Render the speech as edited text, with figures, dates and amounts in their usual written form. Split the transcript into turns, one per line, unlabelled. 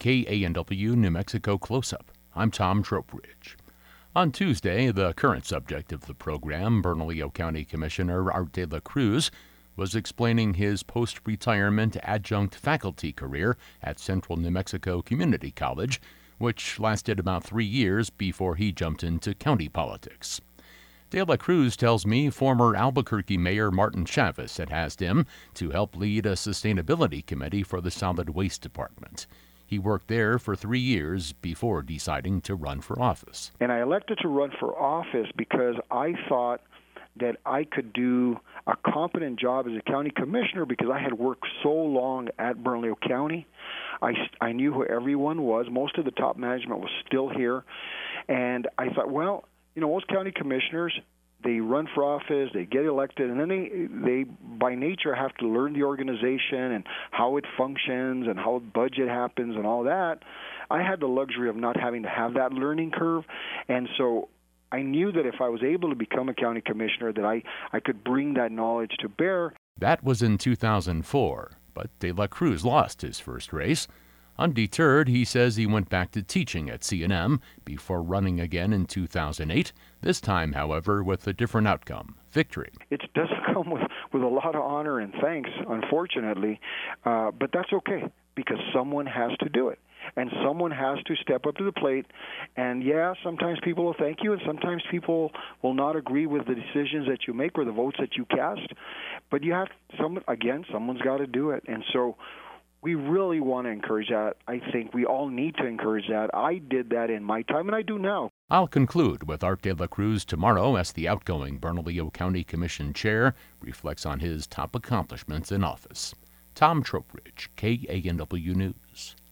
KANW New Mexico Close-Up. I'm Tom Tropridge. On Tuesday, the current subject of the program, Bernalillo County Commissioner Art de la Cruz, was explaining his post-retirement adjunct faculty career at Central New Mexico Community College, which lasted about 3 years before he jumped into county politics. De la Cruz tells me former Albuquerque Mayor Martin Chavez had asked him to help lead a sustainability committee for the solid waste department. He worked there for 3 years before deciding to run for office.
And I elected to run for office because I thought that I could do a competent job as a county commissioner because I had worked so long at Bernalillo County. I knew who everyone was. Most of the top management was still here. And I thought, well, most county commissioners, they run for office, they get elected, and then they by nature have to learn the organization and how it functions and how budget happens and all that. I had the luxury of not having to have that learning curve, and so I knew that if I was able to become a county commissioner that I could bring that knowledge to bear.
That was in 2004, but De la Cruz lost his first race. Undeterred, he says he went back to teaching at C&M before running again in 2008, this time, however, with a different outcome, victory.
It doesn't come with a lot of honor and thanks, unfortunately, but that's okay because someone has to do it. And someone has to step up to the plate. And, sometimes people will thank you, and sometimes people will not agree with the decisions that you make or the votes that you cast. But someone's got to do it. And so we really want to encourage that. I think we all need to encourage that. I did that in my time, and I do now.
I'll conclude with Art de la Cruz tomorrow as the outgoing Bernalillo County Commission Chair reflects on his top accomplishments in office. Tom Tropridge, KANW News.